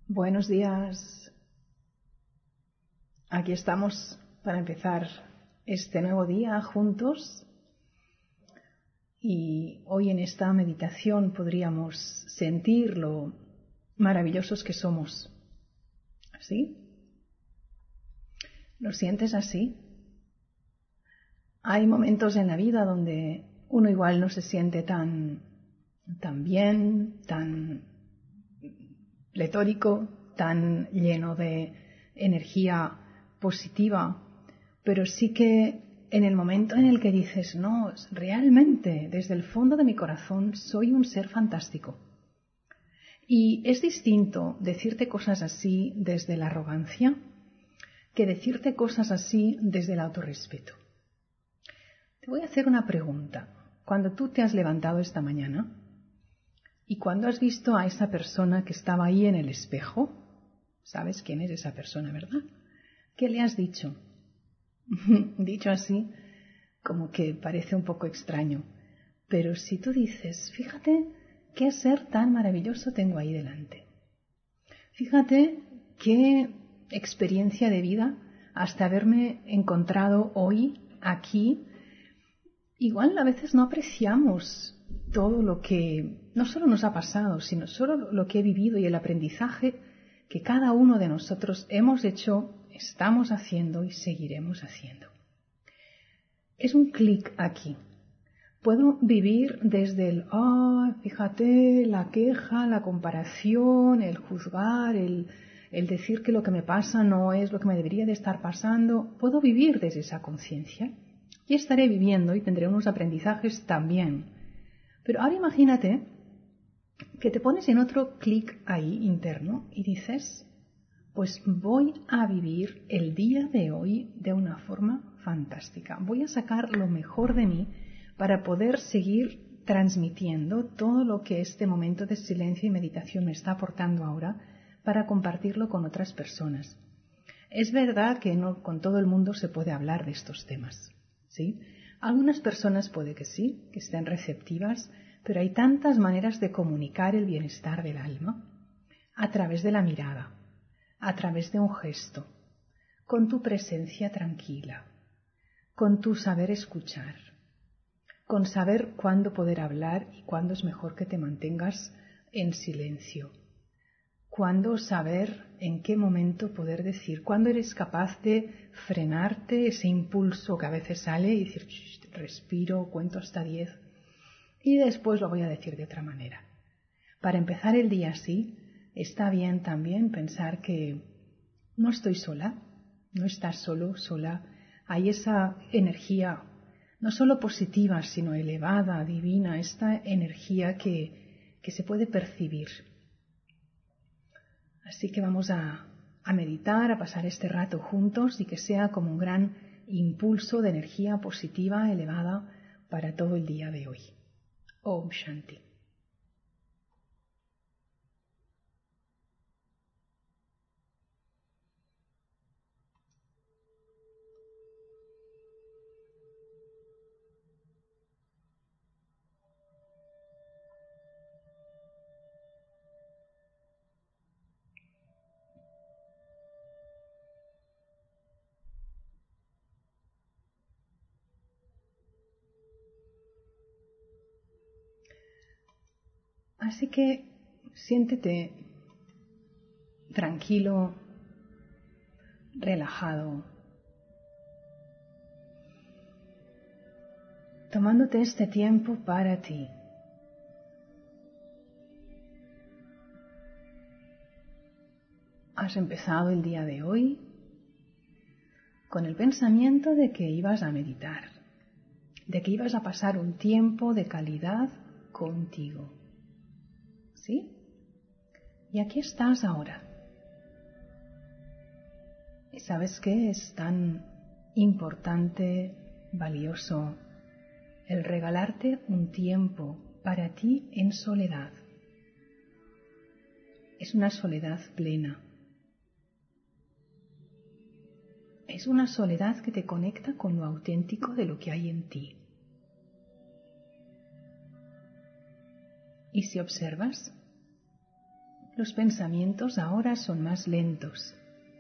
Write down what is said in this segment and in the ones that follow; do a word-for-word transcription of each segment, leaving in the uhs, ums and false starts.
Buenos días. Aquí estamos para empezar este nuevo día juntos y hoy en esta meditación podríamos sentir lo maravillosos que somos. ¿Sí? ¿Lo sientes así? Hay momentos en la vida donde uno igual no se siente tan, tan bien, tan pletórico, tan lleno de energía positiva, pero sí que en el momento en el que dices, no, realmente desde el fondo de mi corazón soy un ser fantástico. Y es distinto decirte cosas así desde la arrogancia que decirte cosas así desde el autorrespeto. Te voy a hacer una pregunta. Cuando tú te has levantado esta mañana y cuando has visto a esa persona que estaba ahí en el espejo, ¿sabes quién es esa persona, verdad? ¿Qué le has dicho? Dicho así, como que parece un poco extraño. Pero si tú dices, fíjate qué ser tan maravilloso tengo ahí delante. Fíjate qué experiencia de vida hasta haberme encontrado hoy aquí. Igual a veces no apreciamos todo lo que no solo nos ha pasado, sino solo lo que he vivido y el aprendizaje que cada uno de nosotros hemos hecho, estamos haciendo y seguiremos haciendo. Es un clic aquí. Puedo vivir desde el, ah, oh, fíjate, la queja, la comparación, el juzgar, el, el decir que lo que me pasa no es lo que me debería de estar pasando. Puedo vivir desde esa conciencia y estaré viviendo y tendré unos aprendizajes también. Pero ahora imagínate que te pones en otro clic ahí interno y dices, pues voy a vivir el día de hoy de una forma fantástica. Voy a sacar lo mejor de mí para poder seguir transmitiendo todo lo que este momento de silencio y meditación me está aportando ahora para compartirlo con otras personas. Es verdad que no con todo el mundo se puede hablar de estos temas, ¿sí? Algunas personas puede que sí, que estén receptivas, pero hay tantas maneras de comunicar el bienestar del alma a través de la mirada, a través de un gesto, con tu presencia tranquila, con tu saber escuchar, con saber cuándo poder hablar y cuándo es mejor que te mantengas en silencio, cuándo saber en qué momento poder decir, cuándo eres capaz de frenarte ese impulso que a veces sale y decir, respiro, cuento hasta diez y después lo voy a decir de otra manera. Para empezar el día así, está bien también pensar que no estoy sola, no estás solo, sola. Hay esa energía, no solo positiva, sino elevada, divina, esta energía que, que se puede percibir. Así que vamos a, a meditar, a pasar este rato juntos y que sea como un gran impulso de energía positiva, elevada, para todo el día de hoy. Om Shanti. Así que siéntete tranquilo, relajado, tomándote este tiempo para ti. Has empezado el día de hoy con el pensamiento de que ibas a meditar, de que ibas a pasar un tiempo de calidad contigo. ¿Sí? Y aquí estás ahora. ¿Y sabes qué? Es tan importante, valioso, el regalarte un tiempo para ti en soledad. Es una soledad plena. Es una soledad que te conecta con lo auténtico de lo que hay en ti. Y si observas, Los pensamientos ahora son más lentos.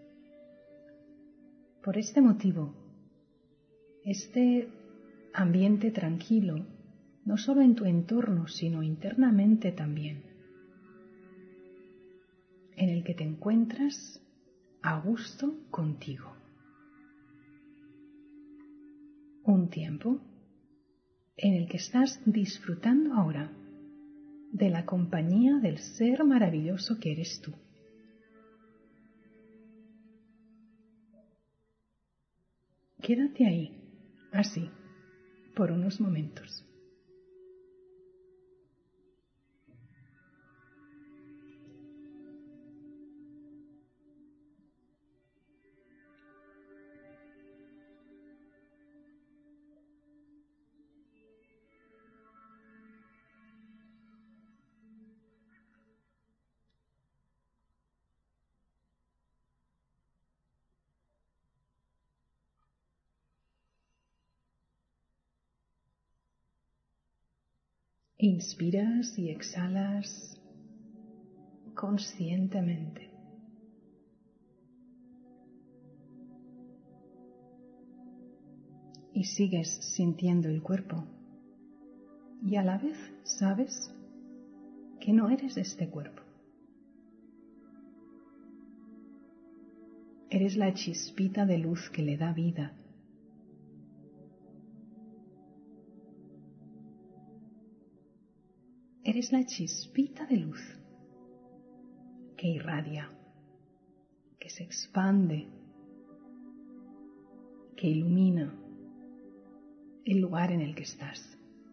Por este motivo, este ambiente tranquilo, no solo en tu entorno, sino internamente también, en el que te encuentras a gusto contigo. Un tiempo en el que estás disfrutando ahora de la compañía del ser maravilloso que eres tú. Quédate ahí, así, por unos momentos. Inspiras y exhalas conscientemente. Y sigues sintiendo el cuerpo. Y a la vez sabes que no eres este cuerpo. Eres la chispita de luz que le da vida. Eres la chispita de luz que irradia, que se expande, que ilumina el lugar en el que estás.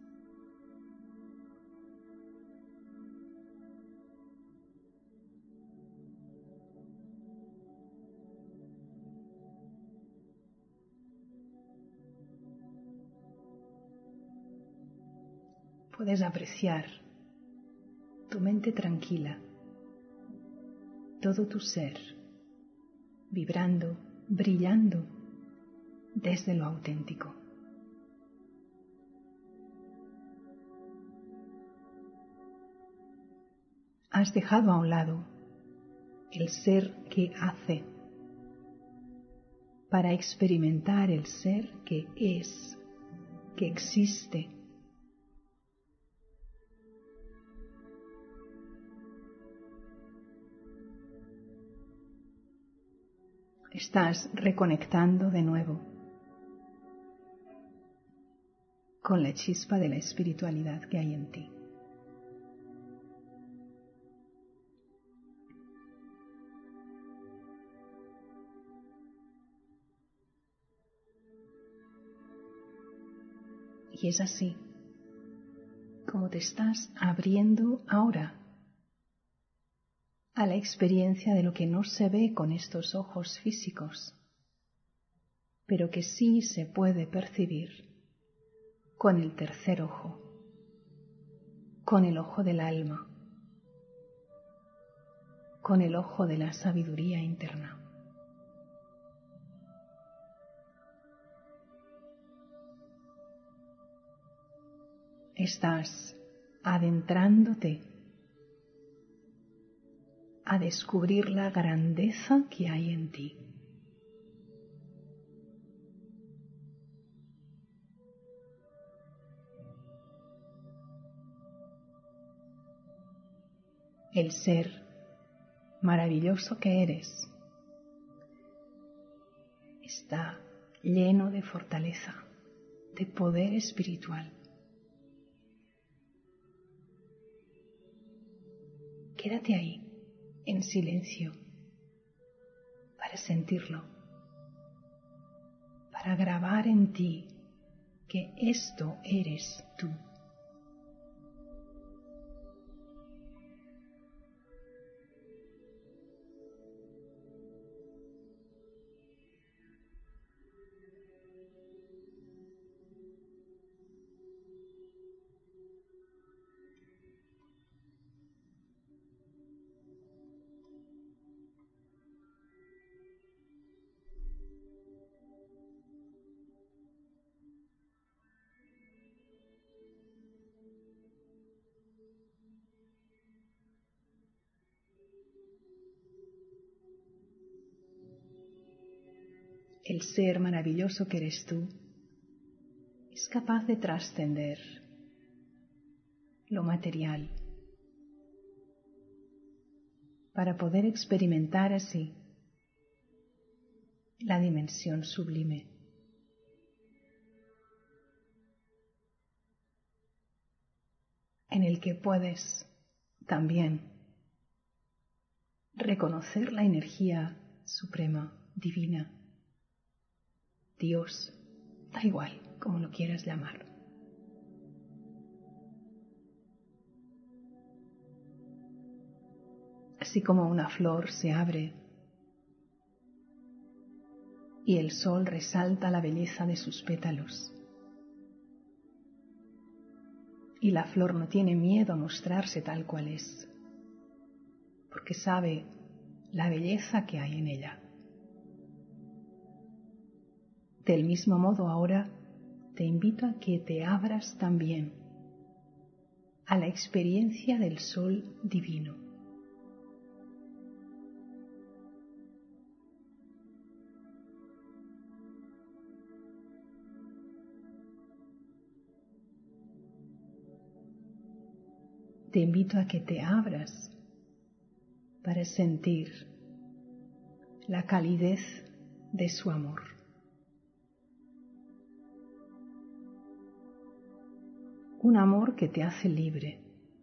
Puedes apreciar tu mente tranquila, todo tu ser vibrando, brillando desde lo auténtico. Has dejado a un lado el ser que hace para experimentar el ser que es, que existe. Estás reconectando de nuevo con la chispa de la espiritualidad que hay en ti. Y es así como te estás abriendo ahora a la experiencia de lo que no se ve con estos ojos físicos, pero que sí se puede percibir con el tercer ojo, con el ojo del alma, con el ojo de la sabiduría interna. Estás adentrándote a descubrir la grandeza que hay en ti. El ser maravilloso que eres está lleno de fortaleza, de poder espiritual. Quédate ahí, en silencio, para sentirlo, para grabar en ti que esto eres tú. el ser maravilloso que eres tú, es capaz de trascender lo material para poder experimentar así la dimensión sublime. En el que puedes también reconocer la energía suprema, divina, Dios, da igual como lo quieras llamar. Así como una flor se abre y el sol resalta la belleza de sus pétalos, y la flor no tiene miedo a mostrarse tal cual es, porque sabe la belleza que hay en ella. Del mismo modo ahora te invito a que te abras también a la experiencia del sol divino. Te invito a que te abras para sentir la calidez de su amor. Un amor que te hace libre.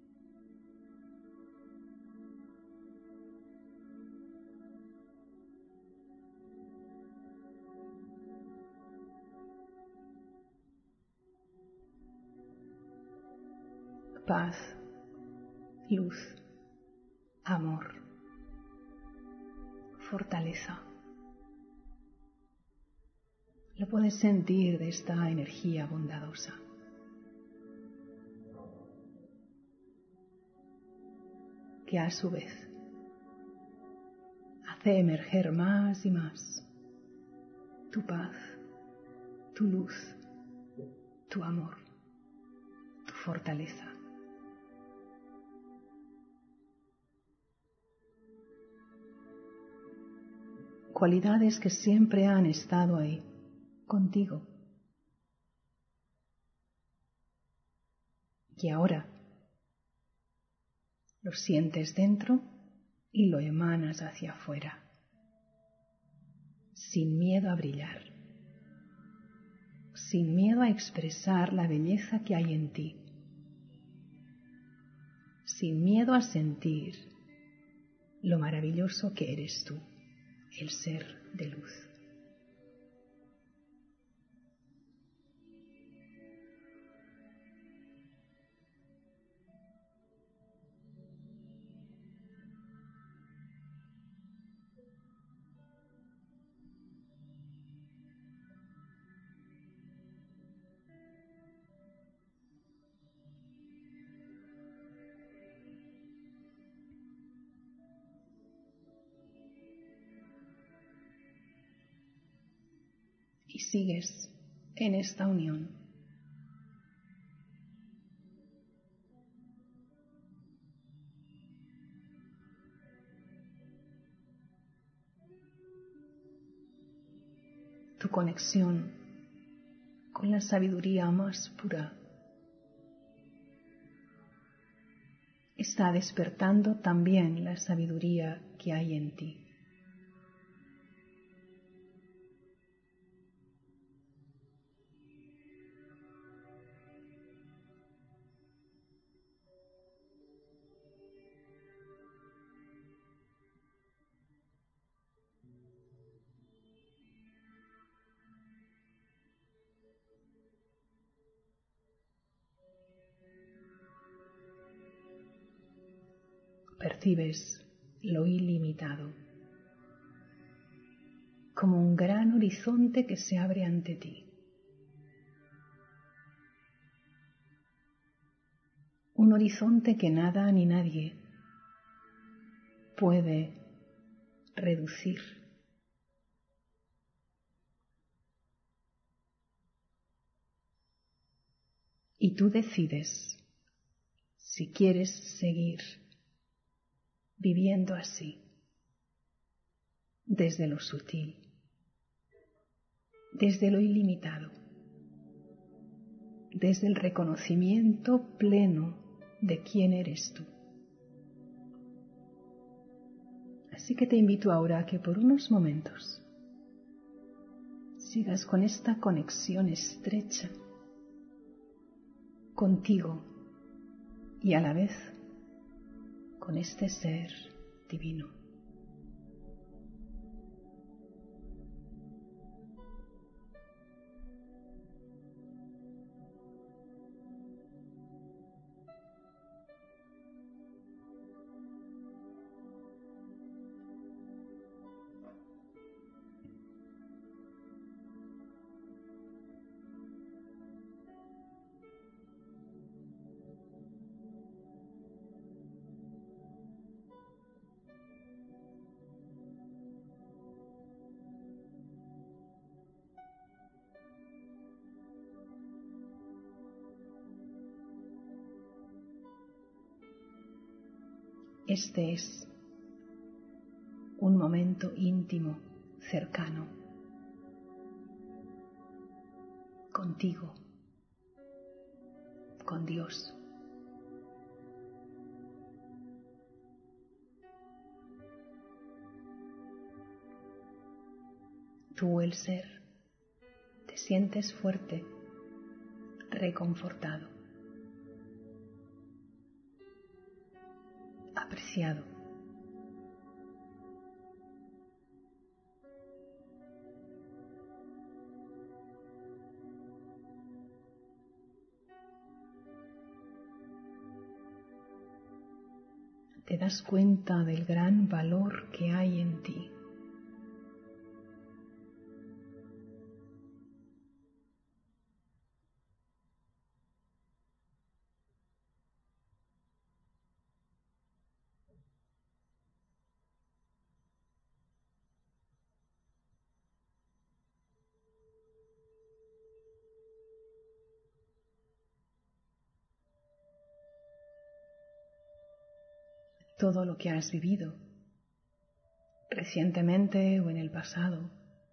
Paz, luz, amor, fortaleza. Lo puedes sentir de esta energía bondadosa. Que a su vez hace emerger más y más tu paz, tu luz, tu amor, tu fortaleza. Cualidades que siempre han estado ahí, contigo. Y ahora lo sientes dentro y lo emanas hacia afuera, sin miedo a brillar, sin miedo a expresar la belleza que hay en ti, sin miedo a sentir lo maravilloso que eres tú, el ser de luz. Y sigues en esta unión. Tu conexión con la sabiduría más pura está despertando también la sabiduría que hay en ti. Percibes lo ilimitado, como un gran horizonte que se abre ante ti. Un horizonte que nada ni nadie puede reducir. Y tú decides si quieres seguir viviendo así, desde lo sutil, desde lo ilimitado, desde el reconocimiento pleno de quién eres tú. Así que te invito ahora a que por unos momentos sigas con esta conexión estrecha contigo y a la vez con este ser divino. Este es un momento íntimo, cercano, contigo, con Dios. Tú, el ser, te sientes fuerte, reconfortado, apreciado. Te das cuenta del gran valor que hay en ti. Todo lo que has vivido, recientemente o en el pasado,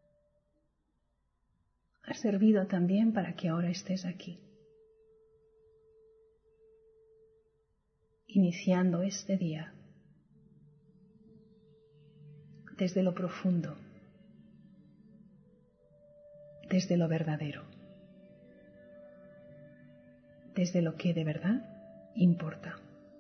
ha servido también para que ahora estés aquí, iniciando este día desde lo profundo, desde lo verdadero, desde lo que de verdad importa.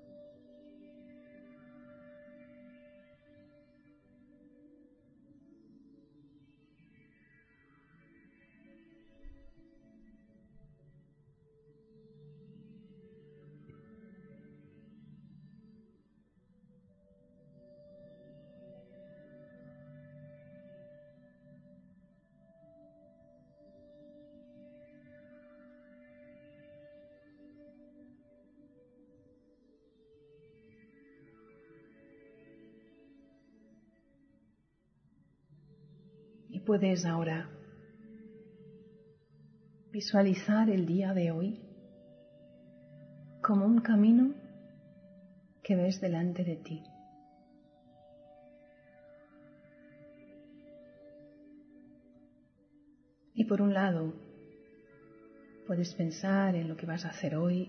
Y puedes ahora visualizar el día de hoy como un camino que ves delante de ti. Y por un lado, puedes pensar en lo que vas a hacer hoy,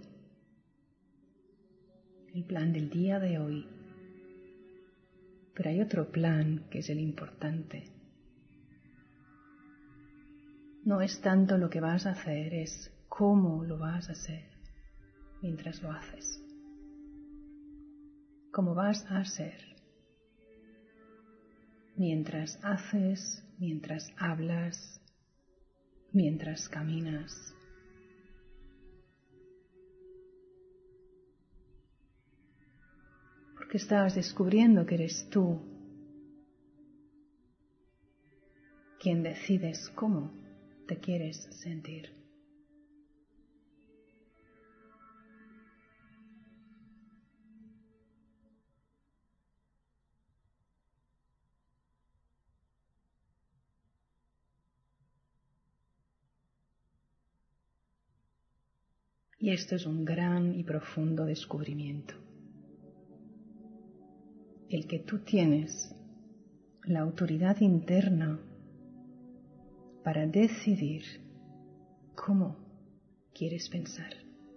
el plan del día de hoy. Pero hay otro plan que es el importante. No es tanto lo que vas a hacer, es cómo lo vas a hacer mientras lo haces. Cómo vas a ser mientras haces, mientras hablas, mientras caminas. Porque estás descubriendo que eres tú quien decides cómo te quieres sentir. Y esto es un gran y profundo descubrimiento. El que tú tienes la autoridad interna para decidir cómo quieres pensar,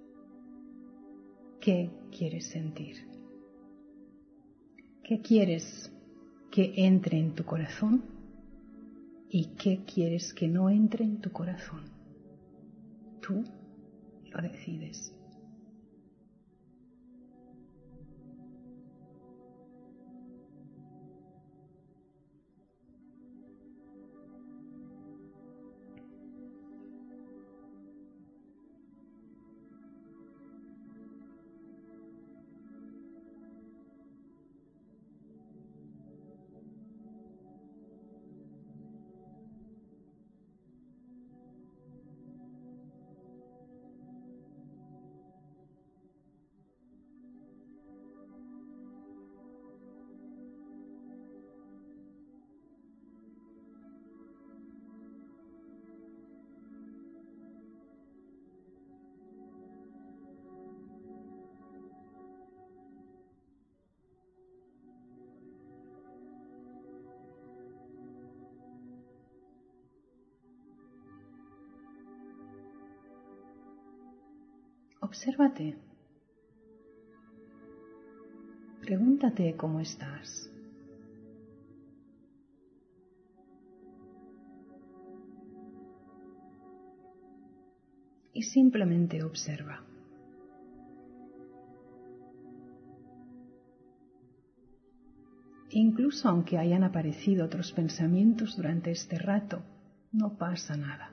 qué quieres sentir, qué quieres que entre en tu corazón y qué quieres que no entre en tu corazón. Tú lo decides. Obsérvate. Pregúntate cómo estás. Y simplemente observa. Incluso aunque hayan aparecido otros pensamientos durante este rato, no pasa nada.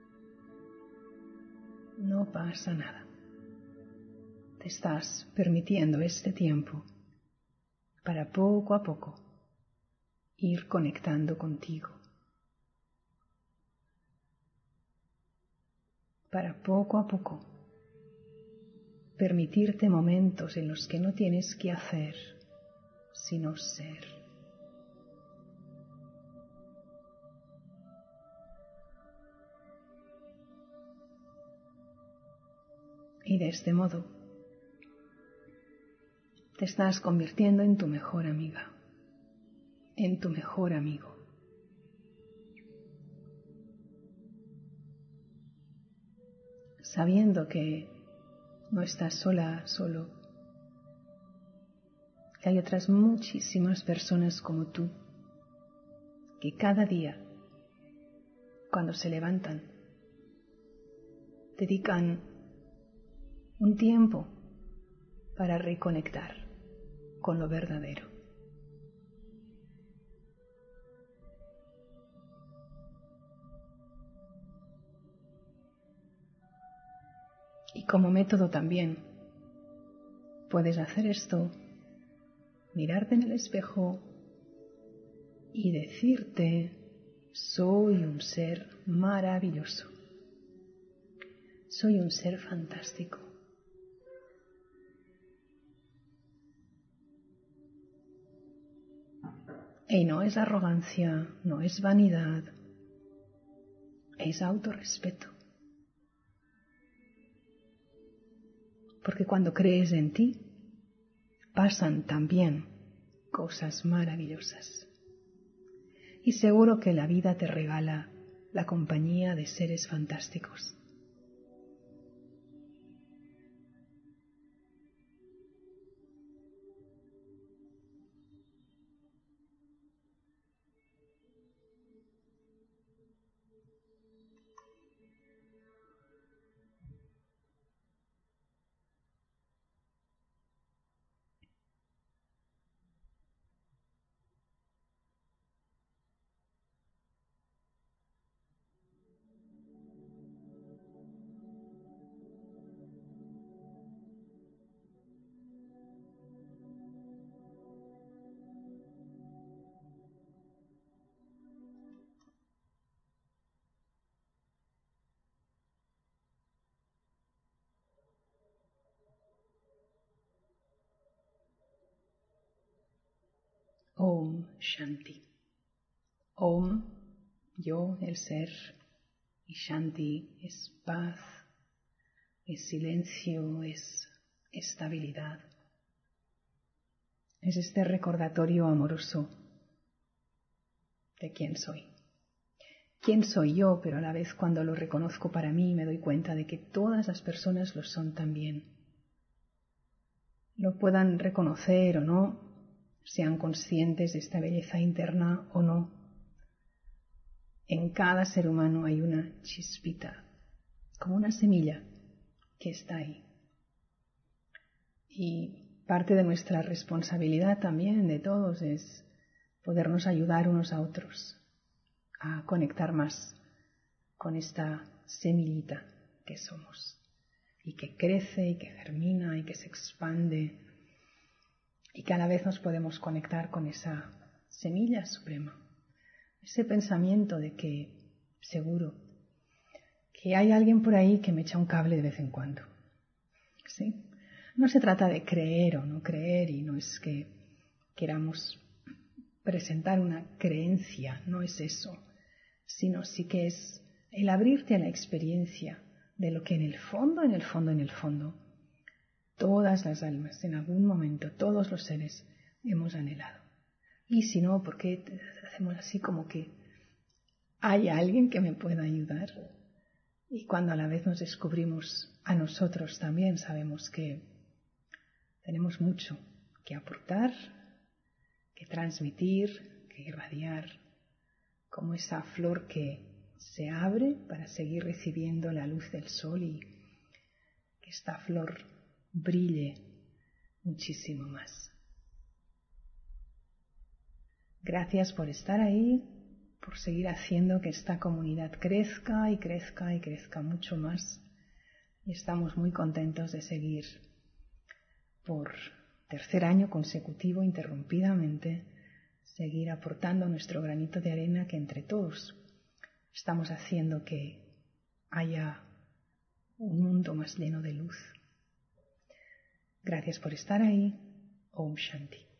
No pasa nada. Te estás permitiendo este tiempo para poco a poco ir conectando contigo, para poco a poco permitirte momentos en los que no tienes que hacer, sino ser. Y de este modo te estás convirtiendo en tu mejor amiga, en tu mejor amigo. Sabiendo que no estás sola, solo, que hay otras muchísimas personas como tú, que cada día, cuando se levantan, dedican un tiempo para reconectar con lo verdadero. Y como método también puedes hacer esto, mirarte en el espejo y decirte: soy un ser maravilloso, soy un ser fantástico. Y no es arrogancia, no es vanidad, es autorrespeto. Porque cuando crees en ti, pasan también cosas maravillosas. Y seguro que la vida te regala la compañía de seres fantásticos. Om Shanti. Om, yo, el ser, y Shanti es paz, es silencio, es estabilidad. Es este recordatorio amoroso de quién soy. quién soy yo, pero a la vez cuando lo reconozco para mí me doy cuenta de que todas las personas lo son también. Lo puedan reconocer o no, sean conscientes de esta belleza interna o no. En cada ser humano hay una chispita, como una semilla que está ahí. Y parte de nuestra responsabilidad también de todos es podernos ayudar unos a otros a conectar más con esta semillita que somos y que crece y que germina y que se expande y cada vez nos podemos conectar con esa semilla suprema, ese pensamiento de que seguro que hay alguien por ahí que me echa un cable de vez en cuando, ¿sí? No se trata de creer o no creer y no es que queramos presentar una creencia, no es eso, sino sí que es el abrirte a la experiencia de lo que en el fondo, en el fondo, en el fondo, todas las almas, en algún momento, todos los seres hemos anhelado. Y si no, ¿por qué hacemos así como que hay alguien que me pueda ayudar? Y cuando a la vez nos descubrimos a nosotros también, sabemos que tenemos mucho que aportar, que transmitir, que irradiar, como esa flor que se abre para seguir recibiendo la luz del sol y que esta flor brille muchísimo más. Gracias por estar ahí, por seguir haciendo que esta comunidad crezca y crezca y crezca mucho más. Y estamos muy contentos de seguir por tercer año consecutivo, interrumpidamente, seguir aportando nuestro granito de arena que entre todos estamos haciendo que haya un mundo más lleno de luz. Gracias por estar ahí. Om Shanti.